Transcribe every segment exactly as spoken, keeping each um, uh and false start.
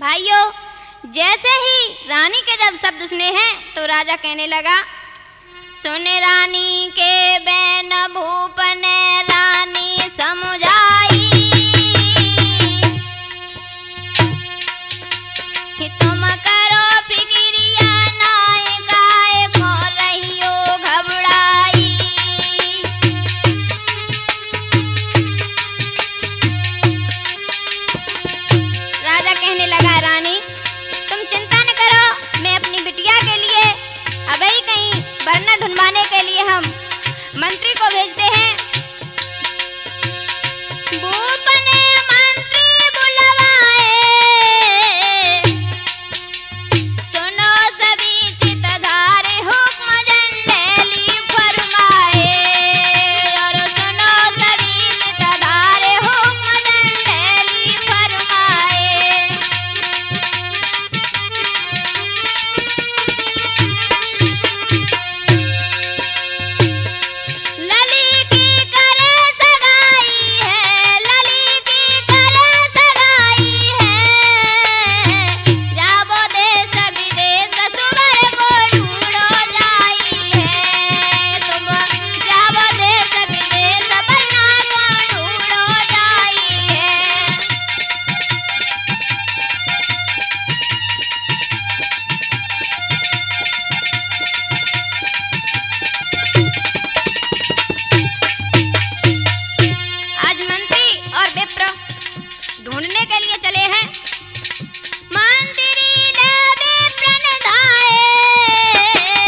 भाइयों, जैसे ही रानी के जब शब्द सुने हैं तो राजा कहने लगा, सुन रानी के बैन भूपन रानी समझाई, तुम करो फिक्रिया नाय गाय को रहियो घबराई। राजा कहने लगा, रानी तुम चिंता न करो, मैं अपनी बिटिया के लिए अभी कहीं वरना ढूंढवाने के लिए हम मंत्री को भेजते हैं। भूपन मंत्री बुलवाए, सुनो सभी चितधारे हुक्म जंडेली फरमाए, और सुनो सभी चितधारे हुक्म जंडेली फरमाए। लली की करे सगाई है, लली की करे सगाई है, जाबो देश विदेश सुबर को ढूंढो जाई है, तुम जाबो देश विदेश वरना को ढूंढो जाई है। आज मंत्री और विप्र ढूंढने के लिए चले हैं। मंत्री ले विप्र न धाए,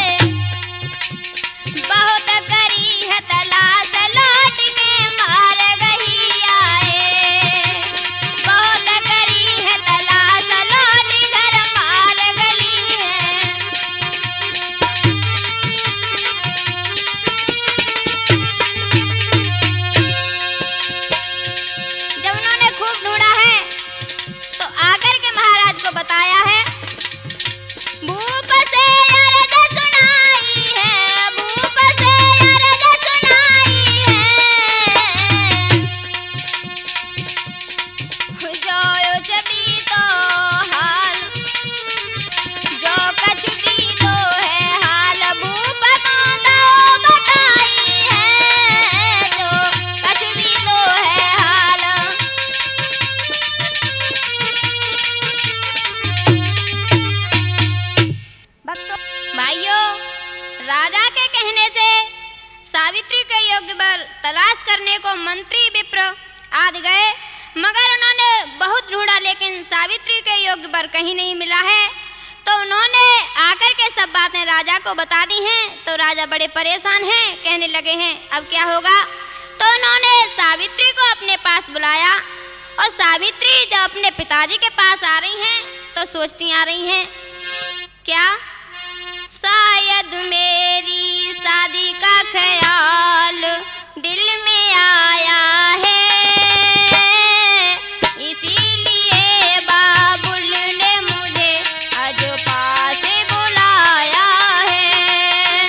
बहुत करी है तलाश लौट के मार गही आए, बहुत करी है तलाश लौट घर मार गली है। जब उन्होंने खूब ढूंढा है तो आकर के महाराज को बताया है, भूप से अरज सुनाई है, भूप से अरज सुनाई है, जो जबी तो हाल, जो कछ भी तो है हाल, भूप को बताई है, जो कछ भी तो है हाल। भक्तों, भाइयों, राजा के कहने से सावित्री के योग्य वर तलाश करने को मंत्री विप्र आदि गए, मगर उन्होंने बहुत ढूंढा लेकिन सावित्री के योग्य वर कहीं नहीं मिला है। तो उन्होंने आकर के सब बातें राजा को बता दी हैं। तो राजा बड़े परेशान हैं, कहने लगे हैं अब क्या होगा। तो उन्होंने सावित्री को अपने पास बुलाया और सावित्री जब अपने पिताजी के पास आ रही हैं तो सोचती आ रही हैं, क्या शायद मेरी शादी का ख्याल दिल में आया है, इसीलिए बाबुल ने मुझे आज पास बुलाया है।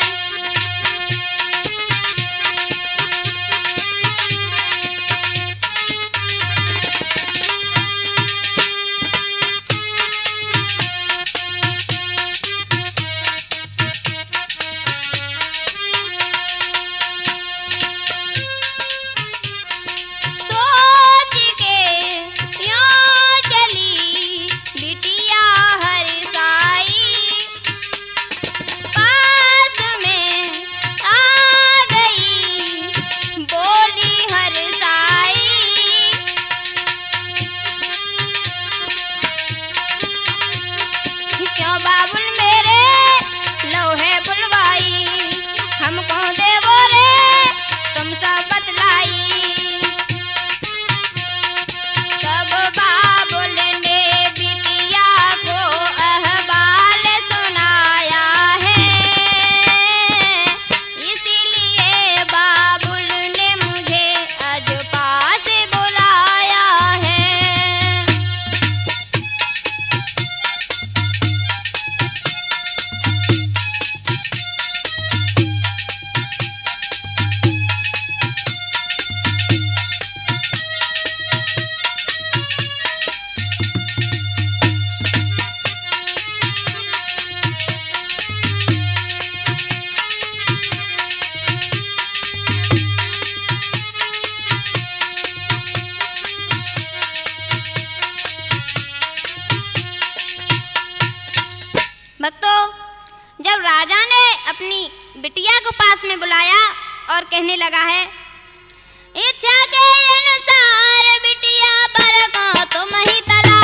भक्तों, जब राजा ने अपनी बिटिया को पास में बुलाया और कहने लगा है, इच्छा के अनुसार बिटिया बर को तुम ही तलाश